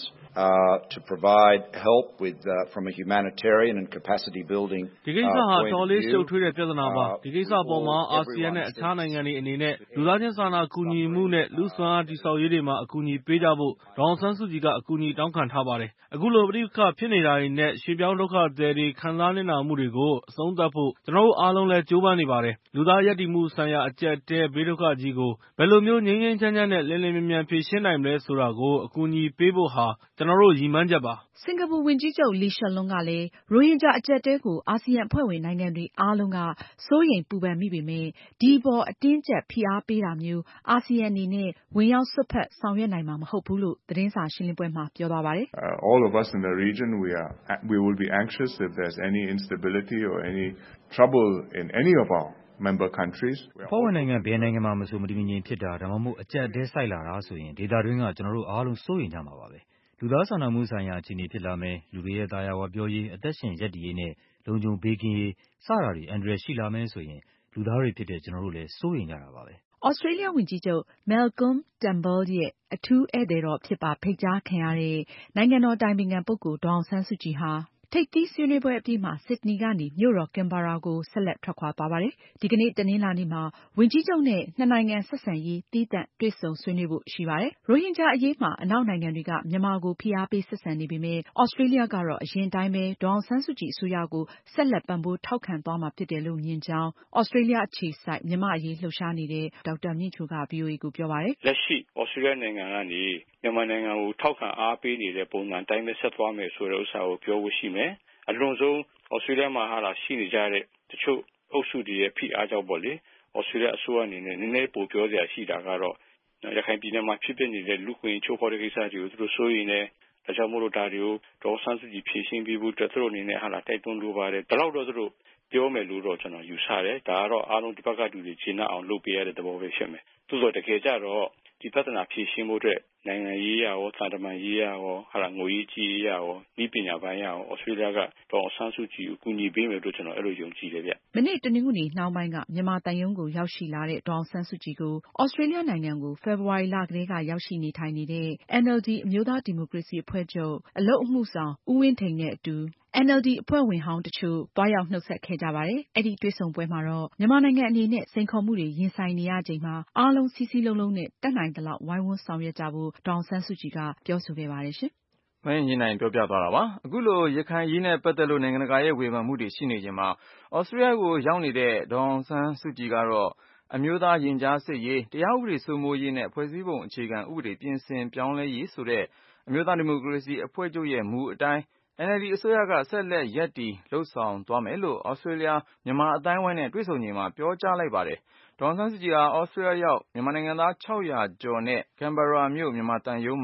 to provide help with from a humanitarian and capacity building ဒီကိစ္စဟာတော်လေးရှုပ်ထွေးတဲ့ပြဿနာပါ။ဒီကိစ္စအပေါ်မှာအာဆီယံနဲ့အခြားနိုင်ငံတွေအနေနဲ့လူသားချင်းစာနာကူညီမှုနဲ့လူ့စွမ်းအားတည်ဆောက်ရေးတွေမှာအကူအညီပေးကြဖို့ဒေါ်အောင်ဆန်းစုကြည်ကအကူအညီတောင်းခံထားပါတယ်။အခုလိုပဋိပက္ခဖြစ်နေတာတွေနဲ့ရွှေ့ပြောင်းဒုက္ခသည်တွေခံစားနစ်နာမှုတွေကိုအဆုံးသတ်ဖို့ကျွန်တော်တို့အားလုံးလည်းကြိုးပမ်းနေပါတယ်။လူသားရပ်တည်မှုဆိုင်ရာအကျပ်အတည်းဘေးဒုက္ခကြီးကိုဘယ်လိုမျိုးငြိမ်းငြိမ်းချမ်းချမ်းနဲ့လျင်လျင်မြန်မြန်ဖြေရှင်းနိုင်မလဲဆိုတာကိုအကူအညီပေးဖို့ဟာကျွန်တော်တို့ရည်မှန်းချက်ပါ။စင်ကာပူဝန်ကြီးချုပ် Lee Hsien Loong ကလည်းရိုဟင်ဂျာအကျပ်အတည်းကိုအာဆီယံအဖွဲ့ဝင်နိုင်ငံတွေအားလုံးကစိုးရိမ်ပူပန်မိပေမယ့်ဒီအပေါ်အတင်းအကျပ်ဖိအားပေးတာမျိုးအာဆီယံအနေနဲ့ဝင်ရောက်စွက်ဖက်ဆောင်ရွက်နိုင်မှာမဟုတ်ဘူးလို့သတင်းစာရှင်းလင်းပွဲမှာပြောသွားပါတယ်။ All of us in the region we will be anxious if there's any instability or any trouble in any of our member countries. အဖွဲ့ဝင်နိုင်ငံဘယ်နိုင်ငံမှာမဆိုမတည်မငြိမ်ဖြစ်တာဒါမှမဟုတ်အကျပ်အတည်းဆိုက်လာတာဆိုရင်ဒေသတွင်းကကျွန်တော်တို့အားလုံးစိုးရိမ်ကြမှာပါပဲ။လူသားစာနာမှုဆိုင်ရာအခြေအနေဖြစ်လာမယ်လူတွေရဲ့သာယာဝပြောရေးအသက်ရှင်ရပ်တည်ရေးနဲ့လုံခြုံဘေးကင်းရေးစတာတွေအန္တရာယ်ရှိလာမယ်ဆိုရင်လူသားတွေဖြစ်တဲ့ကျွန်တော်တို့လည်းစိုးရိမ်ကြတာပါပဲ။သြစတြေးလျဝန်ကြီးချုပ် Malcolm Turnbull ရဲ့အထူးဧည့်သည်တော်အဖြစ်ပါဖိတ်ကြားခံရတဲ့နိုင်ငံတော်အတိုင်ပင်ခံပုဂ္ဂိုလ်ဒေါ်အောင်ဆန်းစုကြည်ဟာထိပ်သီးဆွေးနွေးပွဲအပြီးမှာဆစ်ဒနီကနေမြို့တော်ကင်ဘာရာကိုဆက်လက်ထွက်ခွာသွားပါတယ်။ဒီကနေ့တနင်္လာနေ့မှာဝန်ကြီးချုပ်နဲ့နှစ်နိုင်ငံဆက်ဆံရေးသီးသန့်တွေ့ဆုံဆွေးနွေးဖို့ရှိပါတယ်။ရိုဟင်ဂျာအရေးမှာအနောက်နိုင်ငံတွေကမြန်မာကိုဖိအားပေးဆက်ဆံနေပေမယ့်သြစတြေးလျကတော့အရင်တိုင်းပဲဒေါ်အောင်ဆန်းစုကြည်အစိုးရကိုဆက်လက်ပံ့ပိုးထောက်ခံသွားမှာဖြစ်တယ်လို့မြင်ကြောင်းသြစတြေးလျအခြေစိုက်မြန်မာ့အရေးလှုပ်ရှားနေတဲ့ဒေါက်တာမြင့်ချိုက VOA ကိုပြောပါတယ်။လက်ရှိသြစတြေးလျနိုင်ငံကနေမြန်မာနိုင်ငံကိုထောက်ခံအားပေးနေတဲ့ပုံစံတိုင်းပဲဆက်သွားမယ်ဆိုတဲ့ဥစ္စာကိုပြောဖို့ရှိမယ်။အလွန်ဆုံးသြစတြေးလျမှာရှိနေကြတဲ့တချို့အုပ်စုတွေရဲ့ဖိအားကြောင့်ပေါ့လေသြစတြေးလျအစိုးရအနေနဲ့နည်းနည်းပိုပြောစရာရှိတာကတော့ရခိုင်ပြည်နယ်မှာဖြစ်ပျက်နေတဲ့လူ့အခွင့်အရေးချိုးဖောက်တဲ့ကိစ္စတွေကိုသူတို့စိုးရိမ်နေဒါကြောင့်မို့လို့ဒါတွေကိုဒေါ်ဆန်းစုကြည်ဖြေရှင်းပေးဖို့အတွက်သူတို့အနေနဲ့တိုက်တွန်းလိုပါတယ်ဒါတော့သူတို့ပြောမယ်လို့တော့ကျွန်တော်ယူဆတယ်ဒါကတော့အားလုံးဒီဘက်ကလူတွေရှင်းအောင်လုပ်ပေးရတဲ့သဘောပဲဖြစ်မယ်သို့သော်တကယ်ကြတော့ဒီပြဿနာဖြေရှင်းဖို့အတွက်နိုင်ငံရေးရောသံတမန်ရေးရောငွေရေးကြေးရေးရောဤပညာပိုင်းရောသြစတြေးလျကဒေါ်ဆန်းစုကြည်ကိုကူညီပေးမယ်လို့ကျွန်တော်အဲ့လိုယုံကြည်တယ်ဗျ။မနေ့တနင်္ဂနွေနှောင်းပိုင်းကမြန်မာသံရုံးကိုရောက်ရှိလာတဲ့ဒေါ်အောင်ဆန်းစုကြည်ကိုသြစတြေးလျနိုင်ငံကိုဖေဖော်ဝါရီလကတည်းကရောက်ရှိနေထိုင်နေတဲ့ NLD အမျိုးသားဒီမိုကရေစီအဖွဲ့ချုပ်အလုပ်အမှုဆောင်ဦးဝင်းထိန်နဲ့အတူNLD အဖွဲ့ဝင်ဟောင်းတချို့သွားရောက်နှုတ်ဆက်ခဲ့ကြပါတယ်။အဲဒီတွေ့ဆုံပွဲမှာတော့မြန်မာနိုင်ငံအနေနဲ့စိန်ခေါ်မှုတွေရင်ဆိုင်နေရချိန်မှာအားလုံးစည်းစည်းလုံးလုံးနဲ့တတ်နိုင်သလောက်ဝိုင်းဝန်းဆောင်ရွက်ကြဖို့ဒေါ်အောင်ဆန်းစုကြည်ကပြောဆိုခဲ့ပါတယ်ရှင်။မင်းရင်နိုင်ပြောပြသွားတာပါ။အခုလိုရခိုင်ရေးနဲ့ပတ်သက်လို့နိုင်ငံတကာရဲ့ဝေဖန်မှုတွေရှိနေချိန်မှာဩစတြေးလျကိုရောက်နေတဲ့ဒေါ်အောင်ဆန်းစုကြည်ကတော့အမျိုးသားရင်ကြားစေ့ရေးတရားဥပဒေစိုးမိုးရေးနဲ့ဖွဲ့စည်းပုံအခြေခံဥပဒေပြင်ဆင်ပြောင်းလဲရေးဆိုတဲ့အမျိုးသားဒီမိုကရေစီအဖွဲ့ချုပ်ရဲ့မူအတိုင်းNLD အစိုးရကဆက်လက်ရပ်တည်လုပ်ဆောင်သွားမယ်လို့သြစတြေးလျမြန်မာအသိုင်းအဝိုင်းနဲ့တွေ့ဆုံချိန်မှာပြောကြားလိုက်ပါတယ်။ဒေါ်အောင်ဆန်းစုကြည်ဟာသြစတြေးလျရောက်မြန်မာနိုင်ငံသား600ကျော်နဲ့ကင်ဘာရာမြို့မြန်မာသံရုံးမှာ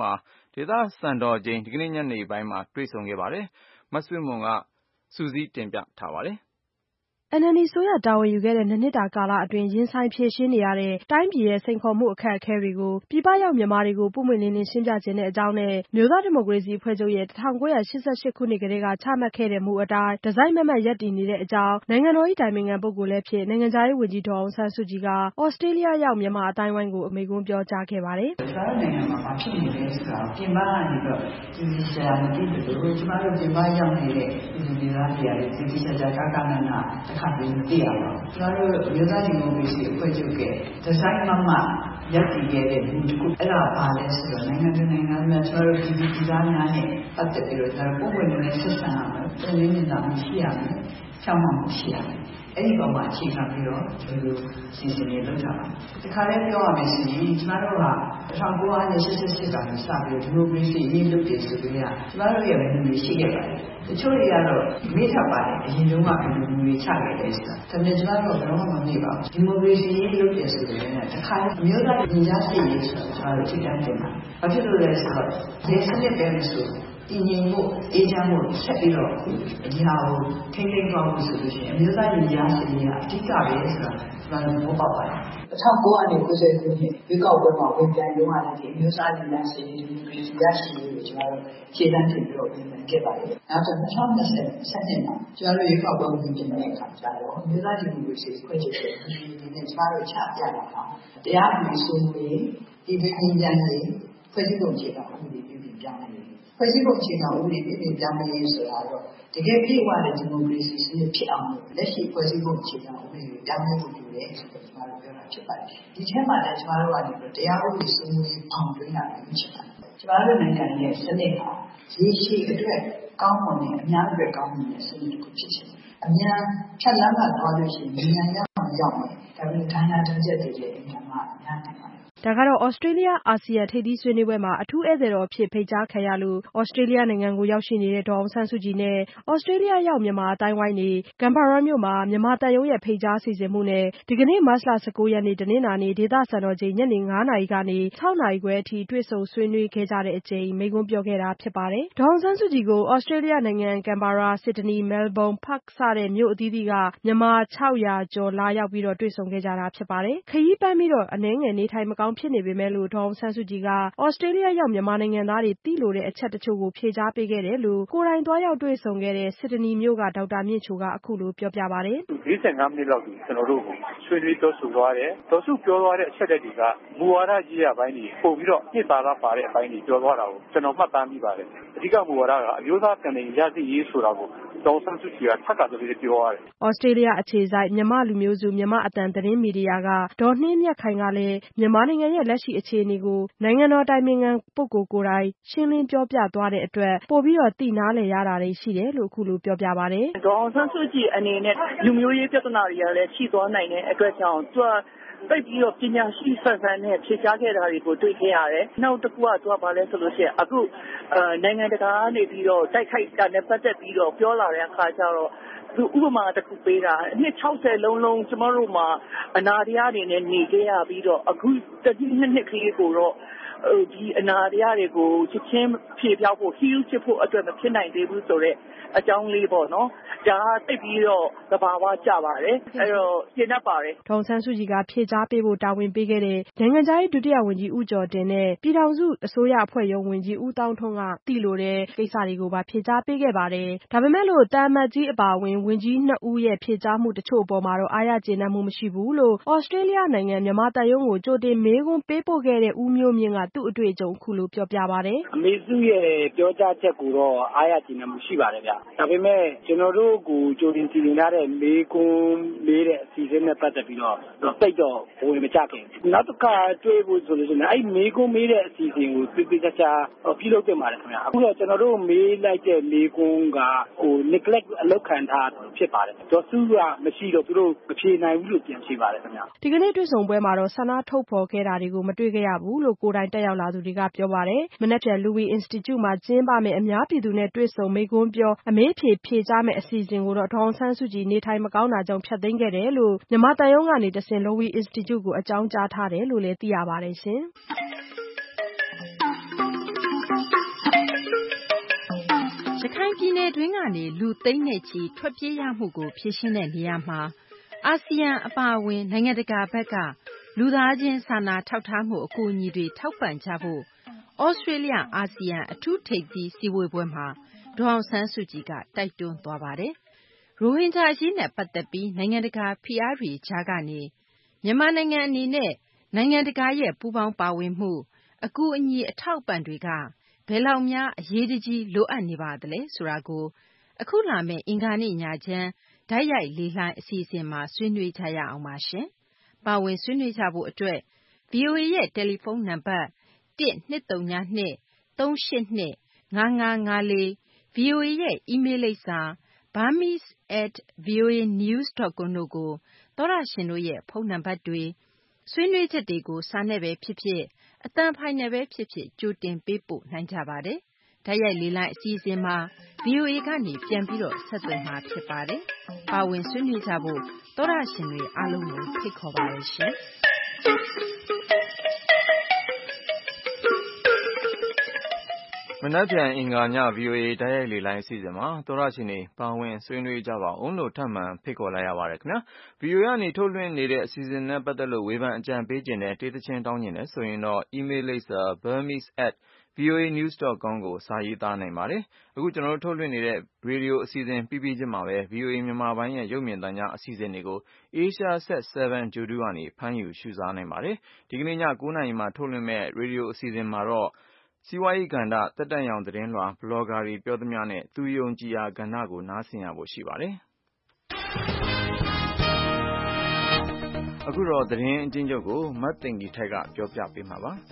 ဒေသစံတော်ချိန်ဒီကနေ့ညနေပိုင်းမှာတွေ့ဆုံခဲ့ပါတယ်။မဆွေမွန်ကစုစည်းတင်ပြထားပါတယ်။ NLD အစိုးရတာဝန်ယူခဲ့တဲ့ 2 နှစ်တာကာလအတွင်းရင်ဆိုင်ဖြေရှင်းနေရတဲ့တိုင်းပြည်ရဲ့စိန်ခေါ်မှုအခက်အခဲတွေကိုပြည်ပရောက်မြန်မာတွေကိုပွင့်ပွင့်လင်းလင်းရှင်းပြခြင်းတဲ့အကြောင်းနဲ့မျိုးသားဒီမိုကရေစီအဖွဲ့ချုပ်ရဲ့1988ခုနှစ်ကတည်းကချမှတ်ခဲ့တဲ့မူအတိုင်းဒီဇိုင်းမမတ်ရပ်တည်နေတဲ့အကြောင်းနိုင်ငံတော်၏တိုင်ပင်ခံပုဂ္ဂိုလ်လည်းဖြစ်နိုင်ငံခြားရေးဝန်ကြီးဒေါ်အောင်ဆန်းစုကြည်ကဩစတြေးလျရောက်မြန်မာအတိုင်းဝိုင်းကိုအမိန့်ခွန်းပြောကြားခဲ့ပါတယ်။ကျမတို့နိုင်ငံမှာဘာဖြစ်နေလဲဆိုတာပြင်ပကနေတော့ဒီဆရာမသိတယ်လို့ကျမတို့ပြင်ပရောက်နေတဲ့ဒီသားတွေကလည်းဒီဆရာကာကနနာတစ်ခါပြီးမသိရပါဘူး။ကျမတို့မျိုးသားဒီမိုကရေစီအဖွဲ့ချုပ်ကဒီဇိုင်းမမတ်ရပ်တည်ခဲ့တဲ့ဒီတစ်ခုအဲ့ဒါပါလဲဆိုတော့နိုင်ငံတကာနိုင်ငံများကျမတို့ဒီသားများနဲ့ပတ်သက်ပြီးတော့ဒါပုံမှန်နဲ့ဆက်ဆံရမယ်။ပြည်ရင်းနေတာမရှိရမယ်။ချောင်းမှမရှိရမယ်။အဲ့ဒီပေါ်မှာအခြေခံပြီးတော့ဒီလိုစီစဉ်နေလုပ်တာပါ။ဒီခါလေးပြောရမယ်ဆိုရင်ကျမတို့က1988ကနေစပြီးဒီမိုကရေစီရေးလုပ်တယ်ဆိုပြီးကျမတို့ရဲ့မူတွေရှိခဲ့ပါတယ်။တချို့တွေကတော့မေ့ထပ်ပါတယ်အရင်တုန်းကဘယ်လိုမူတွေချခဲ့လဲဆိုတာ။ဒါပေမဲ့ကျမတို့ဘယ်တော့မှမမေ့ပါဘူး။ဒီမိုကရေစီရေးလုပ်တယ်ဆိုရင်တခါအမျိုးသားညီညာစိတ်ရေးဆိုတာကျမတို့ထိတိုင်းတင်ပါ။ဘာဖြစ်လို့လဲဆိုတော့ဒီစနစ်ပဲမဆိုတည်ငြိမ်မှုအေးချမ်းမှုဆက်ပြီးတော့ဒီဟာကိုထိန်းသိမ်းသွားဖို့ဆိုလို့ရှိရင်အမျိုးသားညီညာစိတ်ရေးကအဓိကပဲဆိုတာကျမတို့ဘောပေါက်ပါတယ်1990ခုနှစ်ရွေးကောက်ပွဲမှာဝင်ပြိုင်လို့ရတယ်ဒီအမျိုးသားညီညာစိတ်ရေးဒီမိုကရေစီရရှိရေးကိုကျမတို့ခြေလှမ်းတင်ပြီးတော့ပြင်ဆင်ခဲ့ပါတယ်နောက်တော့2020စက်တင်ဘာကျမတို့ရွေးကောက်ပွဲဝင်ပြိုင်တဲ့အခါကျတော့အမျိုးသားဒီမိုကရေစီဖွဲ့ချုပ်တဲ့ဒီနေ့ကျမတို့ချပြတာကတရားဥပဒေစိုးမိုးရေးဒီပင်ဉာဏ်ရေးဖွဲ့စည်းပုံခြေခံဥပဒေပြုပြင်ပြောင်းလဲရေးဖွဲ့စည်းပုံခြေခံဥပဒေပြုပြင်ပြောင်းလဲရေးဆိုတာတော့တကယ်ပြည့်ဝတဲ့ဒီမိုကရေစီစနစ်ဖြစ်အောင်လက်ရှိဖွဲ့စည်းပုံခြေခံဥပဒေကိုပြောင်းလဲဖို့လိုတယ်ဆိုတော့ကျမတို့ပြောတာဖြစ်ပါတယ်ဒီထဲမှာလည်းကျမတို့ကနေပြီးတရားဥပဒေစိုးမိုးရေးပေါင်းတွင်းတာလည်းဖြစ်ပါတယ်ကျမတို့နိုင်ငံရဲ့စနစ်ဟာရေရှည်အတွက်ကောင်းမွန်တဲ့အများအတွက်ကောင်းမွန်တဲ့စနစ်တစ်ခုဖြစ်ချင်အများဖြတ်လမ်းကသွားလို့ရှိရင်ဉာဏ်ရောက်မယ်ဒါပေမဲ့ဌာနတန်းချက်တွေလည်းအများကြီးများနေပါတယ်ဒါကတော့ဩစတြေးလျအာဆီယံထိပ်သီးဆွေးနွေးပွဲမှာအထူးဧည့်သည်တော်အဖြစ်ဖိတ်ကြားခံရလို့ဩစတြေးလျနိုင်ငံကိုရောက်ရှိနေတဲ့ဒေါ်အောင်ဆန်းစုကြည်နဲ့ဩစတြေးလျရောက်မြန်မာအတိုင်းဝိုင်းတွေကမ်ဘာရာမြို့မှာမြန်မာသံရုံးရဲ့ဖိတ်ကြားစီစဉ်မှုနဲ့ဒီကနေ့မတ်လ19ရက်နေ့တနင်္လာနေ့ဒေသစံတော်ချိန်ညနေ9နာရီကနေ6နာရီခွဲအထိတွေ့ဆုံဆွေးနွေးခဲ့ကြတဲ့အချိန်မိန့်ခွန်းပြောခဲ့တာဖြစ်ပါတယ်ဒေါ်အောင်ဆန်းစုကြည်ကိုဩစတြေးလျနိုင်ငံကမ်ဘာရာဆစ်ဒနီမဲလ်ဘုန်းဖာ့ခ်စတဲ့မြို့အသီးသီးကမြန်မာ600ကျော်လာရောက်ပြီးတော့တွေ့ဆုံခဲ့ကြတာဖြစ်ပါတယ်ခရီးပန်းပြီးတော့အနည်းငယ်နေထိုင်မကောင်းဖြစ်နေပေမဲ့လို့ဒေါ်အောင်ဆန်းစုကြည်ကဩစတြေးလျရောက်မြန်မာနိုင်ငံသားတွေသိလိုတဲ့အချက်တချို့ကိုဖြေကြားပေးခဲ့တယ်လို့ကိုယ်တိုင်သွားရောက်တွေ့ဆုံခဲ့တဲ့ဆစ်ဒနီမြို့ကဒေါက်တာမြင့်ချိုကအခုလိုပြောပြပါတယ် 45မိနစ်လောက်ကျွန်တော်တို့ဆွေးနွေးပြောဆိုသွားတယ်ဒေါ်စုပြောသွားတဲ့အချက်တွေကမူဝါဒကြီးရာပိုင်းတွေပို့ပြီးတော့နှစ်သာရပါတဲ့အပိုင်းတွေပြောသွားတာကိုကျွန်တော်မှတ်သားမိပါတယ်အဓိကမူဝါဒကအမျိုးသားပြည်နယ်ရရှိရေးဆိုတာကိုဒေါ်ဆန်းစုကြည်ကထပ်ခါတလေပြောရတယ်ဩစတြေးလျအခြေစိုက်မြန်မာလူမျိုးစုမြန်မာအသံသတင်းမီဒီယာကဒေါ်နှင်းမြတ်ခိုင်ကလည်းမြန်မာနိုင်ငံရဲ့လက်ရှိအခြေအနေကိုနိုင်ငံတော်တိုင်ပင်ခံပုဂ္ဂိုလ်ကိုယ်တိုင်ရှင်းလင်းပြောပြသွားတဲ့အတွက်ပိုပြီးတော့သိနားလည်ရတာတွေရှိတယ်လို့အခုလိုပြောပြပါတယ်ဒေါ်အောင်ဆန်းစုကြည်အနေနဲ့လူမျိုးရေးပြဿနာတွေကလည်းရှိသွားနိုင်တဲ့အတွက်ကြောင့်သူကသိပြီးတော့ပညာရှိဆန်းဆန်းနဲ့ဖြေကြားခဲ့တာတွေကိုတွေ့ခဲ့ရတယ်။နောက်တစ်ခုကသူကဘာလဲဆိုလို့ရှိရင်အခုနိုင်ငံတကာကနေပြီးတော့တိုက်ခိုက်တာနဲ့ပတ်သက်ပြီးတော့ပြောလာတဲ့အခါကျတော့သူဥပမာတစ်ခုပေးတာနှစ်60လုံးကျမတို့မှာအနာတရားတွေနဲ့နေခဲ့ရပြီးတော့အခုတစ်နှစ်ခရီးကိုတော့ဒီအနာတရားတွေကိုချက်ချင်းဖြေပြောက်ဖို့ heal ချဖို့အတွက်မဖြစ်နိုင်သေးဘူးဆိုတော့အကြောင်းလေးပေါ့နော်ဒါသိပြီးတော့သဘာဝကျပါတယ်အဲ့တော့ရှင်းတတ်ပါတယ်ဒေါ်ဆန်းစုကြည်ကဖြေကြားပေးဖို့တာဝန်ပေးခဲ့တဲ့နိုင်ငံခြားရေးဒုတိယဝန်ကြီးဦးကျော်တင်နဲ့ပြည်ထောင်စုအစိုးရအဖွဲ့ရုံးဝန်ကြီးဦးတောင်းထွန်းကသိလိုတဲ့ကိစ္စတွေကိုပါဖြေကြားပေးခဲ့ပါတယ်ဒါပေမဲ့လို့တာမတ်ကြီးအပါအဝင်ဝန်ကြီး2ဦးရဲ့ဖြေကြားမှုတချို့အပေါ်မှာတော့အားရကျေနပ်မှုမရှိဘူးလို့ဩစတြေးလျနိုင်ငံမြန်မာတပ်ရုံးကိုကြိုတင်မေးခွန်းပေးပို့ခဲ့တဲ့ဦးမျိုးမြင့်ကသူ့အတွေ့အကြုံအခုလိုပြောပြပါတယ်အမေစုရဲ့ပြောကြားချက်ကိုတော့အားရကျေနပ်မှုရှိပါတယ်ဗျဒါပေမဲ့ကျွန်တော်တို့ကိုကြိုတင်စီစဉ်ထားတဲ့မေးခွန်းမေးတဲ့အစီအစဉ်နဲ့ပတ်သက်ပြီးတော့တိတ်တော့ဝင်မချခင်နောက်တစ်ခါတွေ့ဖို့ဆိုလို့ရှိရင်အဲ့မေးခွန်းမေးတဲ့အစီအစဉ်ကိုသိသိချာချာပြုလုပ်တင်ပါတယ်ခင်ဗျအခုတော့ကျွန်တော်တို့မေးလိုက်တဲ့မေးခွန်းကneglect အလုပ်ခံထားဖြစ်ပါတယ်ဒေါ်စုကမရှိတော့သူတို့မဖြေနိုင်ဘူးလို့ပြန်ဖြေပါတယ်ခင်ဗျဒီကနေ့တွေ့ဆုံပွဲမှာတော့ဆန္ဒထုတ်ဖော်ခဲ့တာတွေကိုမတွေ့ခဲ့ရဘူးလို့ကိုယ်တိုင်တက်ရောက်လာသူတွေကပြောပါတယ်မနက်ဖြန် Louis Institute မှာကျင်းပမယ့်အများပြည်သူနဲ့တွေ့ဆုံမိန့်ခွန်းပြောအမေးဖြေကြားမယ့်အစီအစဉ်ကိုတော့ဒေါ်အောင်ဆန်းစုကြည်နေထိုင်မကောင်းတာကြောင့်ဖျက်သိမ်းခဲ့တယ်လို့မြန်မာသံရုံးကနေတဆင့် Louis Institute ကိုအကြောင်းကြားထားတယ်လို့လည်းသိရပါတယ်ရှင်။ရခိုင်ပြည်နယ်တွင်းကနေလူသိန်းနဲ့ချီထွက်ပြေးရမှုကိုဖြေရှင်းတဲ့နေရာမှာအာဆီယံအပါအဝင်နိုင်ငံတကာဘက်ကလူသားချင်းစာနာထောက်ထားမှုအကူအညီတွေထောက်ပံ့ကြဖို့ဩစတြေးလျအာဆီယံအထူးထိပ်သီးစည်းဝေးပွဲမှာဒေါ်အောင်ဆန်းစုကြည်ကတိုက်တွန်းသွားပါတယ်။ရိုဟင်ဂျာအရေးနဲ့ပတ်သက်ပြီးနိုင်ငံတကာဖိအားတွေကြားကနေမြန်မာနိုင်ငံအနေနဲ့နိုင်ငံတကာရဲ့ပူးပေါင်းပါဝင်မှုအကူအညီအထောက်အပံ့တွေကဘယ်လောက်များအရေးတကြီးလိုအပ်နေပါသလဲဆိုတာကိုအခုလာမယ့်အင်္ဂါနေ့ညချမ်းဓာတ်ရိုက်လေလှိုင်းအစီအစဉ်မှာဆွေးနွေးကြရအောင်ပါရှင်။ပါဝင်ဆွေးနွေးကြဖို့အတွက် VOA ရဲ့တယ်လီဖုန်းနံပါတ်1-202-382-5554 VOA ရဲ့အီးမေးလ်လိပ်စာ burmese@voanews.com တို့ကိုသောတရှင်တို့ရဲ့ဖုန်းနံပါတ်တွေဆွေးနွေးချက်တွေကိုစာနဲ့ပဲဖြစ်ဖြစ်အသံဖိုင်နဲ့ပဲဖြစ်ဖြစ်ကြိုတင်ပေးပို့နိုင်ကြပါတယ်။ဓာတ်ရိုက်လေလှိုင်းအစီအစဉ်မှာ VOA ကနေပြန်ပြီးတော့ဆက်သွယ်မှာဖြစ်ပါတယ်။ပါဝင်ဆွေးနွေးကြဖို့သောတရှင်တွေအားလုံးကိုဖိတ်ခေါ်ပါတယ်ရှင်။မနက်ဖြန်အင်္ဂါည VOA ဓာတ်ရိုက်လေလိုင်းအစီအစဉ်မှာသောတရှင်တွေပါဝင်ဆွေးနွေးကြပါအောင်လို့ထပ်မံဖိတ်ခေါ်လိုက်ရပါတယ်ခင်ဗျာ VOA ကနေထုတ်လွှင့်နေတဲ့အစီအစဉ်နဲ့ပတ်သက်လို့ဝေဖန်အကြံပေးခြင်းနဲ့တေးသချင်းတောင်းခြင်းနဲ့ဆိုရင်တော့ email လိပ်စာ burmese@voanews.com ကိုစာရေးသားနိုင်ပါတယ်။အခုကျွန်တော်တို့ထုတ်လွှင့်နေတဲ့ရေဒီယိုအစီအစဉ်ပြီးချင်းမှာပဲ VOA မြန်မာပိုင်းရဲ့ရုပ်မြင်သံကြားအစီအစဉ်တွေကို Asia Set 7 Giodu ကနေဖမ်းယူရှုစားနိုင်ပါတယ်။ဒီကနေ့ည 9 နာရီမှာထုတ်လွှင့်မဲ့ရေဒီယိုအစီအစဉ်မှာတော့စီးပွားရေးကဏ္ဍသက်တမ်းရောင်သတင်းလွှာဘလော့ဂါတွေပြောသမျှနဲ့သူယုံကြည်ရာကဏ္ဍကိုနားဆင်ရဖို့ရှိပါတယ်။အခုတော့သတင်းအချင်းချုပ်ကိုမတ်တင်ကြီးထိုက်ကပြောပြပေးမှာပါ။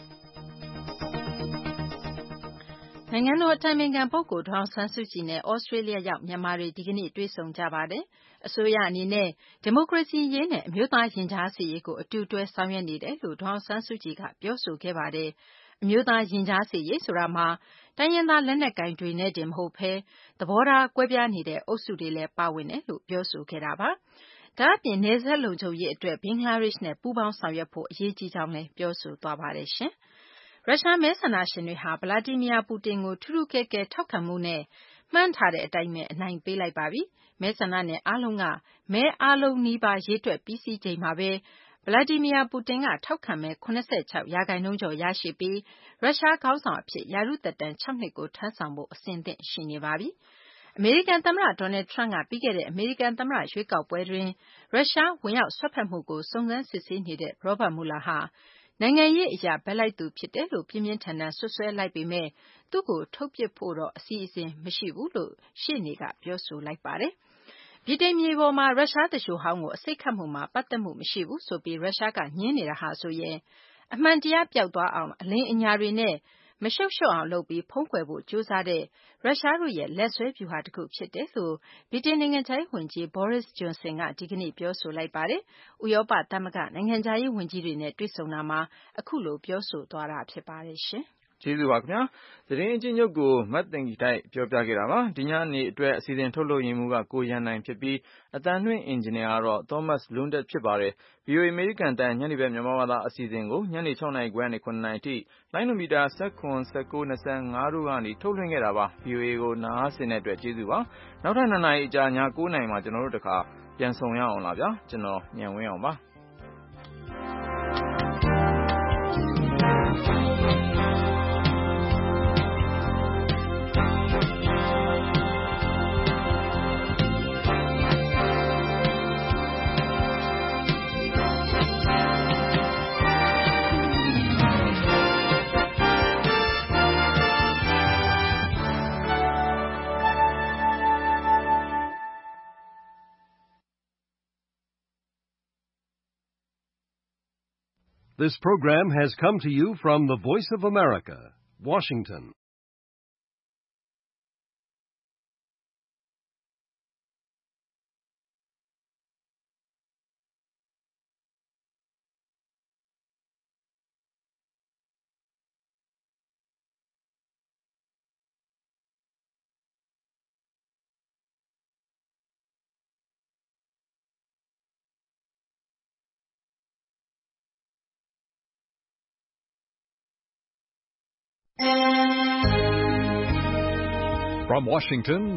နိုင်ငံတော်အတိုင်ပင်ခံပုဂ္ဂိုလ်ဒေါ်အောင်ဆန်းစုကြည်နဲ့ဩစတြေးလျရောက်မြန်မာတွေဒီကနေ့တွေ့ဆုံကြပါတယ်။အစိုးရအနေနဲ့ဒီမိုကရေစီရေးနဲ့အမျိုးသားရင်ကြားစေ့ရေးကိုအတူတွဲဆောင်ရွက်နေတယ်လို့ဒေါ်အောင်ဆန်းစုကြည်ကပြောဆိုခဲ့ပါတယ်။အမျိုးသားရင်ကြားစေ့ရေးဆိုတာမှာတိုင်းရင်းသားလက်နက်ကိုင်တွေနဲ့တင်မဟုတ်ဘဲသဘောထားကွဲပြားနေတဲ့အုပ်စုတွေလည်းပါဝင်တယ်လို့ပြောဆိုခဲ့တာပါ။ဒါ့အပြင်နယ်စပ်လုံခြုံရေးအတွက်ဘင်္ဂလားဒေ့ရှ်နဲ့ပူးပေါင်းဆောင်ရွက်ဖို့အရေးကြီးကြောင်းလည်းပြောဆိုသွားပါတယ်ရှင်။ရုရှားမဲဆန္ဒရှင်တွေဟာဗလာတီမီယာပူတင်ကိုထူးထူးကဲကဲထောက်ခံမှုနဲ့မှန်းထားတဲ့အတိုင်းပဲအနိုင်ပေးလိုက်ပါပြီ။မဲဆန္ဒနယ်အားလုံးကမဲအားလုံးနီးပါးရေတွက်ပြီးစီးချိန်မှာပဲဗလာတီမီယာပူတင်ကထောက်ခံမဲ86%ကျော်ရရှိပြီးရုရှားခေါင်းဆောင်အဖြစ်ရာထူးသက်တမ်း6နှစ်ကိုထမ်းဆောင်ဖို့အဆင်သင့်ရှိနေပါပြီ။အမေရိကန်သမ္မတဒေါ်နယ်ထရမ့်ကပြီးခဲ့တဲ့အမေရိကန်သမ္မတရွေးကောက်ပွဲတွင်ရုရှားဝင်ရောက်စွက်ဖက်မှုကိုစုံစမ်းစစ်ဆေးနေတဲ့ရောဘတ်မူလာဟာနိုင်ငံရေးအရာဘက်လိုက်သူဖြစ်တယ်လို့ပြင်းပြင်းထန်ထန်စွပ်စွဲလိုက်ပေမဲ့သူ့ကိုထုတ်ပစ်ဖို့တော့အစီအစဉ်မရှိဘူးလို့ရှေ့နေကပြောဆိုလိုက်ပါတယ်။ဗြိတိန်မြေပေါ်မှာရုရှားသူလျှိုဟောင်းကိုအဆိပ်ခတ်မှုမှာပတ်သက်မှုမရှိဘူးဆိုပြီးရုရှားကညင်းနေတာဟာဆိုရင်အမှန်တရားပျောက်သွားအောင်အလင်းအညာတွေနဲ့မရှုပ်ရှုပ်အောင်လုပ်ပြီးဖုံးကွယ်ဖို့ကြိုးစားတဲ့ရုရှားတို့ရဲ့လက်စွဲဗျူဟာတစ်ခုဖြစ်တယ်လို့ဗြိတိန်နိုင်ငံခြားရေးဝန်ကြီး Boris Johnson ကဒီကနေ့ပြောဆိုလိုက်ပါတယ်။ဥရောပသမဂ္ဂနိုင်ငံခြားရေးဝန်ကြီးတွေနဲ့တွေ့ဆုံတာမှာအခုလိုပြောဆိုသွားတာဖြစ်ပါတယ်ရှင်။ကျေးဇူးပါခင်ဗျာသတင်းအချင်းချုပ်ကိုမတ်တင်ကြီးတိုက်ပြောပြခဲ့တာပါဒီညနေအတွက်အစီအစဉ်ထုတ်လုပ်ရင်းမှုကကိုရန်နိုင်ဖြစ်ပြီးအတန်လွှင့်အင်ဂျင်နီယာကတော့ Thomas Lundet ဖြစ်ပါတယ် VOA အမေရိကန်တန်ညနေဘက်မြန်မာဘာသာအစီအစဉ်ကိုညနေ6နာရီခွဲနဲ့9နာရီထိလိုင်းနိုမီတာ19 19 25တို့ကနေထုတ်လွှင့်ခဲ့တာပါ VOA ကိုနားဆင်တဲ့အတွက်ကျေးဇူးပါနောက်ထပ်2နာရီအကြာည9နာရီမှာကျွန်တော်တို့တခါပြန်ဆုံရအောင်လားဗျာကျွန်တော်ညံဝင်းအောင်ပါ This program has come to you from the Voice of America, Washington. From Washington,